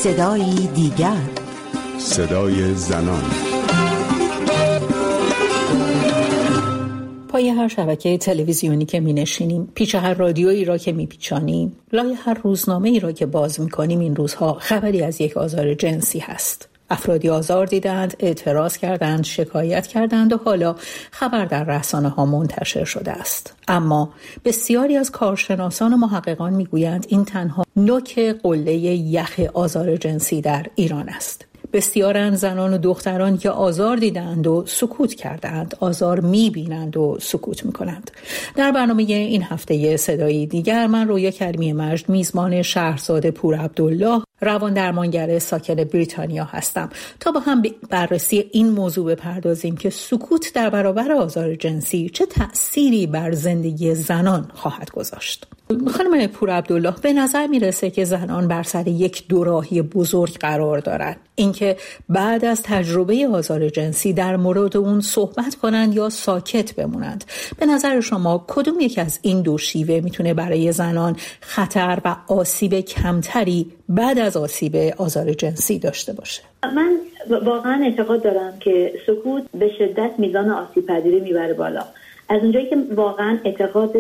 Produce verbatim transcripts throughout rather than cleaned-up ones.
صدایی دیگر، صدای زنان. پای هر شبکه تلویزیونی که می نشینیم، پیچ هر رادیویی را که می پیچانیم، لای هر روزنامه‌ای را که باز می کنیم، این روزها خبری از یک آزار جنسی هست. افرادی آزار دیدند، اعتراض کردند، شکایت کردند و حالا خبر در رسانه ها منتشر شده است. اما بسیاری از کارشناسان و محققان میگویند این تنها نوک قله یخ آزار جنسی در ایران است. بسیارند زنان و دختران که آزار دیدند و سکوت کردند، آزار میبینند و سکوت میکنند. در برنامه این هفته صدایی دیگر من رویا کریمی مجد میزبان شهرزاد پور عبدالله، روان درمانگر ساکن بریتانیا هستم تا با هم بررسی این موضوع بپردازیم که سکوت در برابر آزار جنسی چه تأثیری بر زندگی زنان خواهد گذاشت. خانم پور عبدالله، به نظر میرسه که زنان بر سر یک دوراهی بزرگ قرار دارند. اینکه بعد از تجربه آزار جنسی در مورد اون صحبت کنند یا ساکت بمونند. به نظر شما کدوم یک از این دو شیوه میتونه برای زنان خطر و آسیب کمتری بعد از آسیب آزار جنسی داشته باشه؟ من واقعا اعتقاد دارم که سکوت به شدت میزان آسیب پذیری میبره بالا. از اونجایی که واقعا اعتقاد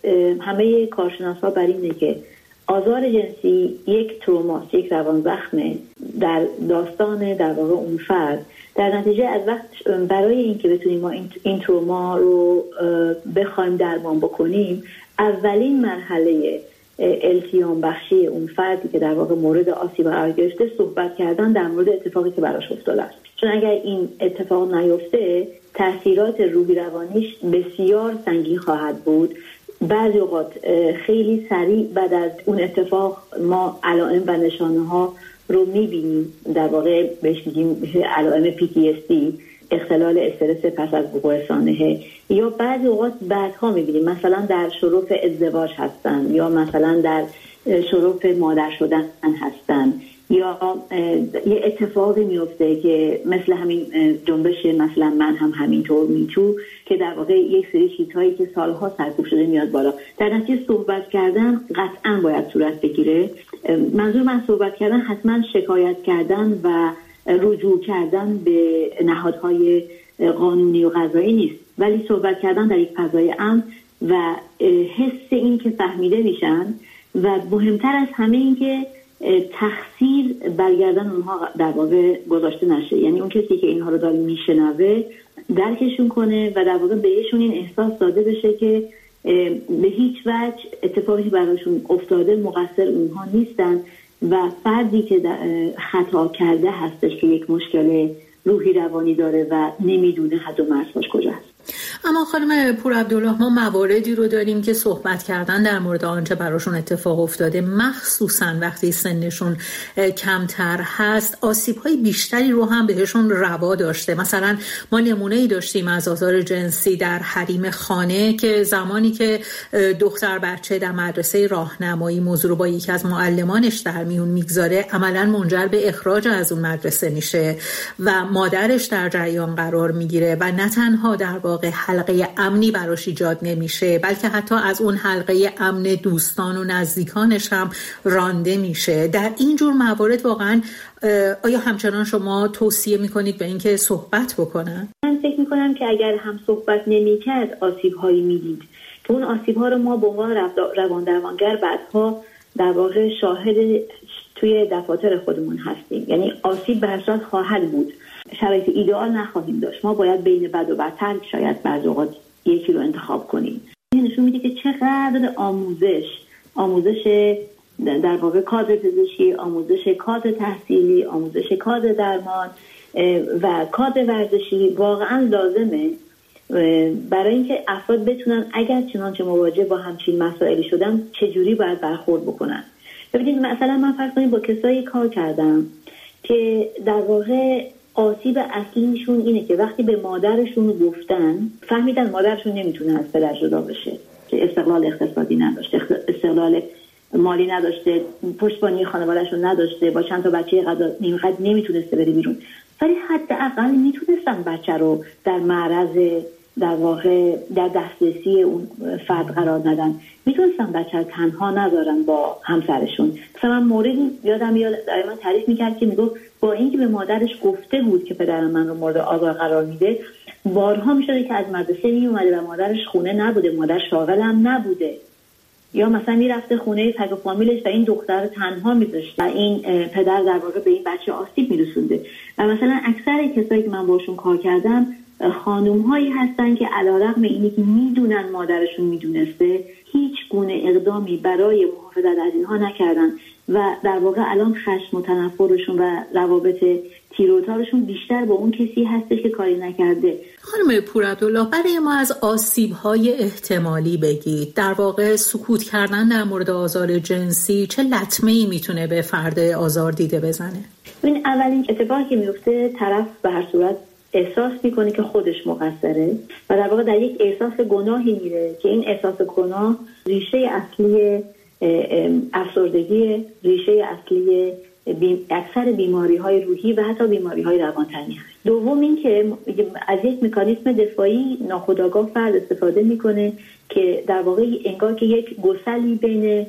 همه کارشناسا بر اینه که آزار جنسی یک تروماست، یک روان زخمه در داستان در واقع اون فرد. در نتیجه از وقت برای اینکه بتونیم ما این, این تروما رو بخوایم درمان بکنیم، اولین مرحله التیام بخشی اون فردی که در واقع مورد آسیب قرار گرفته صحبت کردن در مورد اتفاقی که براش افتاده است. چون اگر این اتفاق نیفته، تاثیرات روحی روانیش بسیار سنگین خواهد بود. بعضی اوقات خیلی سریع بعد از اون اتفاق ما علائم و نشانه ها رو میبینیم، در واقع بهش میگیم علائم پی تی اس دی، اختلال استرس پس از وقوع سانحه، یا بعضی اوقات بعدها میبینیم مثلا در شرف ازدواج هستن یا مثلا در شرف مادر شدن هستن، یا یه اتفاقی میفته که مثل همین جنبش مثلا من هم همینطور میتو که در واقع یک سری چیزهایی که سالها سرکوب شده میاد بالا. در نتیجه صحبت کردن قطعا باید صورت بگیره. منظور من صحبت کردن حتما شکایت کردن و رجوع کردن به نهادهای قانونی و قضایی نیست، ولی صحبت کردن در یک فضای امن و حس این که فهمیده میشن و مهمتر از همه این که تقصیر برگردن اونها در واقع گذاشته نشه. یعنی اون کسی که اینها رو داره میشنوه درکشون کنه و در واقع بهشون این احساس داده بشه که به هیچ وجه اتفاقی براشون افتاده مقصر اونها نیستن و فردی که خطا کرده هستش که یک مشکل روحی روانی داره و نمیدونه حد و مرزش کجاست. اما خانم پور عبدالله، ما مواردی رو داریم که صحبت کردن در مورد آنچه براشون اتفاق افتاده، مخصوصا وقتی سنشون کمتر هست، آسیب‌های بیشتری رو هم بهشون روا داشته. مثلا ما نمونه‌ای داشتیم از آزار جنسی در حریم خانه که زمانی که دختر بچه در مدرسه راهنمایی موضوع رو با یکی از معلمانش در میون میگذاره، عملاً منجر به اخراج از اون مدرسه میشه و مادرش در جریان قرار میگیره و نه تنها در واقع حلقه امنی براش ایجاد نمیشه، بلکه حتی از اون حلقه امن دوستان و نزدیکانش هم رانده میشه. در این جور موارد واقعا آیا همچنان شما توصیه میکنید به اینکه صحبت بکنن؟ من فکر میکنم که اگر هم صحبت نمیکرد آسیب هایی میدید که اون آسیب ها رو ما به عنوان روان درمانگر بعدها در واقع شاهد توی دفاتر خودمون هستیم. یعنی آسیب به هر صورت خواهد بود، شرایط ایدئال نخواهیم داشت. ما باید بین بد و بدتر شاید بعضی اوقات یکی رو انتخاب کنیم. این نشون میده که چقدر آموزش آموزش در واقع کادر پزشکی، آموزش کادر تحصیلی، آموزش کادر درمان و کادر ورزشی واقعا لازمه برای اینکه افراد بتونن اگر چنانچه مواجه با همچین مسائلی شدن چجوری باید برخورد بکنن. ببینید مثلا من فرض کنید با کسایی کار کردم که در واقع آسیب اصلیشون اینه که وقتی به مادرشون گفتن فهمیدن مادرشون نمیتونه از پدر جدا بشه، که استقلال اقتصادی نداشته، استقلال مالی نداشته، پشتیبانی خانواده‌شون نداشته، با چند تا بچه قدر اینقدر نمیتونسته بره بیرون، ولی حداقل میتونستن بچه رو در معرض در واقع در دسترسی اون فرد قرار ندن، میتونستن بچه رو تنها نذارن با همسرشون، مثلا موردی یادم میاد من تعریف میکرد که میگفت با اینکه به مادرش گفته بود که پدر من رو مورد آزار قرار میده، بارها میشده که از مدرسه میومده و مادرش خونه نبوده، مادر شاغل هم نبوده، یا مثلا میرفته خونه فک و فامیلش و این دختر تنها میذاشته و این پدر در واقع به این بچه آسیب میرسونده. و مثلا اکثر کسایی که من باشون کار کردم خانوم هایی هستن که علیرغم اینی که میدونن مادرشون میدونسته هیچ گونه اقدامی برای محافظت از اینها نکردن و در واقع الان خشم و تنفرشون و روابط تیروتارشون بیشتر با اون کسی هستش که کاری نکرده. خانم پورعبدالله، برای ما از آسیب‌های احتمالی بگید. در واقع سکوت کردن در مورد آزار جنسی چه لطمه‌ای میتونه به فرد آزار دیده بزنه؟ این اولین اتفاقی که میفته طرف به هر صورت احساس میکنه که خودش مقصره و در واقع در یک احساس گناهی میره که این احساس گناه ریشه اصلی افسردگی، ریشه اصلی بی... اکثر بیماری های روحی و حتی بیماری های روانتنی هست. دوم این که از یک مکانیزم دفاعی ناخودآگاه فرد استفاده میکنه که در واقع انگار که یک گسلی بین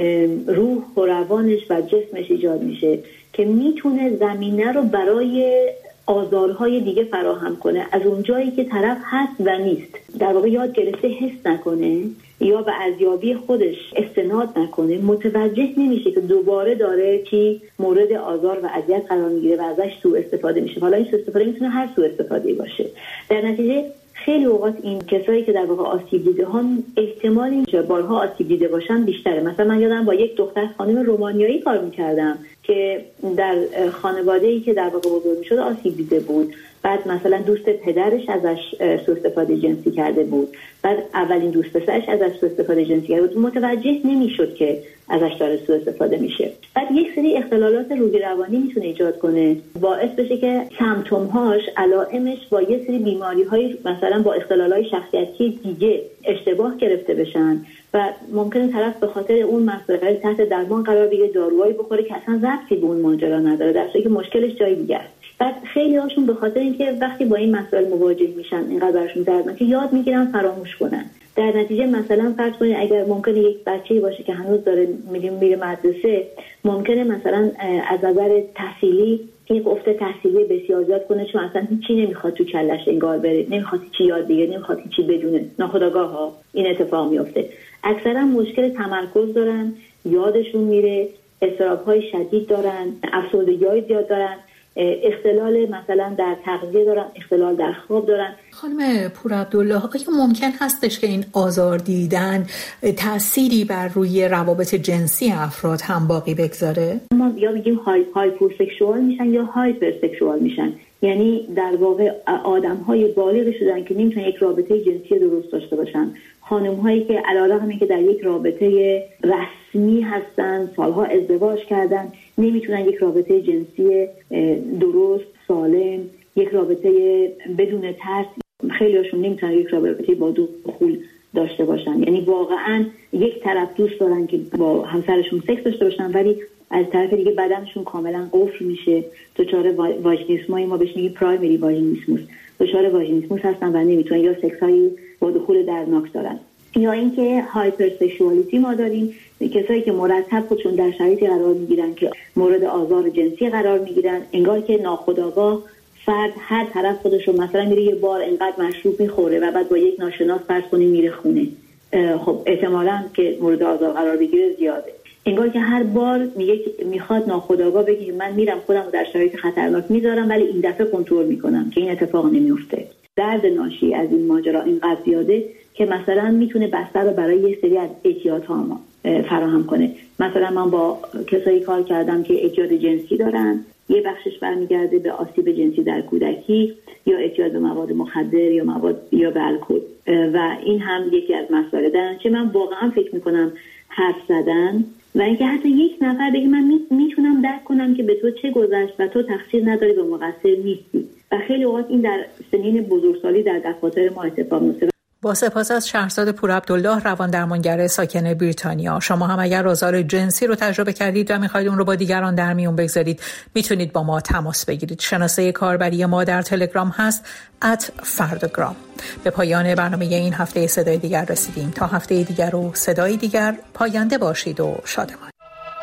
روح و روانش و جسمش ایجاد میشه که میتونه زمینه رو برای آزارهای دیگه فراهم کنه. از اونجایی که طرف هست و نیست، در واقع یاد گرفته حس نکنه یا به ارزیابی خودش استناد نکنه، متوجه نمیشه که دوباره داره چی مورد آزار و اذیت قرار میگیره و ازش سوء استفاده میشه. حالا این سوء استفاده میتونه هر سوء استفاده باشه. در نتیجه خیلی اوقات این کسایی که در واقع آسیب دیده ها احتمال اینکه بارها آسیب دیده باشن بیشتره. مثلا من یادم با یک دختر خانم رومانیایی کار میکردم که در خانواده‌ای که در واقع بزرگ میشد آسیب دیده بود. بعد مثلا دوست پدرش ازش سوء استفاده جنسی کرده بود، بعد اولین دوست پسرش ازش سوء استفاده جنسی کرده بود، متوجه نمیشد که ازش داره سوء استفاده میشه. بعد یک سری اختلالات روحی روانی میتونه ایجاد کنه، باعث بشه که سمپتوم‌هاش، علائمش با یه سری بیماری‌های مثلا با اختلالات شخصیتی دیگه اشتباه گرفته بشن و ممکنه طرف به خاطر اون مسئله تحت درمان قرار بگیره، داروهایی بخوره که اصلا ربطی به اون ماجرا نداره، در صورتی که مشکلش جای دیگه است. بعد خیلی هاشون به خاطر اینکه وقتی با این مسائل مواجه میشن اینقدر براشون دردناکه یاد میگیرن فراموش کنن. در نتیجه مثلا فرض کنید اگر ممکنه یک بچه‌ای باشه که هنوز داره میره میره مدرسه، ممکنه مثلا از نظر تحصیلی یک افت تحصیلی بسیار زیاد کنه، چون اصلا هیچی نمیخواد تو کلش انگار بره، نمیخواد چی یاد بگیره، نمیخواد چی بدونه، ناخودآگاه ها این اتفاق میفته. اکثرا مشکل تمرکز دارن، یادشون میره، اضطراب‌های شدید دارن، افسردگی‌های زیاد دارن، اختلال مثلا در تغذیه دارن، اختلال در خواب دارن. خانم پورعبدالله، آیا ممکن هستش که این آزار دیدن تأثیری بر روی روابط جنسی افراد هم باقی بگذاره؟ ما یا میگیم های هایپوسکشوال میشن یا هایپرسکشوال میشن، یعنی در واقع آدم‌های بالغ شدن که نمیتونن یک رابطه جنسی درست داشته باشن، خانم‌هایی که علاوه بر که در یک رابطه رسمی هستن، سالها ازدواج کردن، نمیتونن یک رابطه جنسی درست، سالم، یک رابطه بدون ترس، خیلی هاشون نمیتونن یک رابطه با دخول داشته باشن. یعنی واقعا یک طرف دوست دارن که با همسرشون سکس داشته باشن، ولی از طرف دیگه بدنشون کاملا قفل میشه، دچار واژینیسمای ما بهش میگیم پرایمری واژینیسموس، دچار واژینیسموس هستن و نمیتونن، یا سکسای با دخول دردناک دارن. یا اینکه هایپرسکشوالیتی ما داریم، کسایی که مرتب خودشون در شرایطی قرار میگیرن که مورد آزار جنسی قرار میگیرن، انگار که ناخودآگاه فرد هر طرف خودش رو مثلا میره یه بار انقدر مشروب میخوره و بعد با یک ناشناس فرض کنیم میره خونه، خب احتمالاً که مورد آزار قرار بگیره زیاده. انگار که هر بار میگه میخواد ناخودآگاه بگه من میرم خودم رو در شرایط خطرناک میذارم ولی این دفعه کنترل میکنم که این اتفاق نمیفته. درد ناشی از این ماجرا اینقدر زیاده که مثلا میتونه بستر رو برای یه سری از اعتیادها ما فراهم کنه. مثلا من با کسایی کار کردم که اعتیاد جنسی دارن، یه بخشش برمیگرده به آسیب جنسی در کودکی یا اعتیاد به مواد مخدر یا مواد یا به الکل و این هم یکی از مسائل دارن که من واقعا فکر میکنم حرف زدن و اینکه حتی یک نفر بگه من میتونم درک کنم که به تو چه گذشت و تو تقصیر نداری و مقصر نیستی. و خیلی اوقات این در سنین بزرگسالی در دفاتر ما اتفاق میفته. با سپاس از شهرزاد پورعبدالله، روان درمانگر ساکن بریتانیا. شما هم اگر آزار جنسی رو تجربه کردید و میخواید اون رو با دیگران در میون بگذارید، میتونید با ما تماس بگیرید. شناسه کاربری ما در تلگرام هست ات فرداگرام. به پایان برنامه این هفته صدای دیگر رسیدیم. تا هفته دیگر و صدای دیگر، پاینده باشید و شادمان.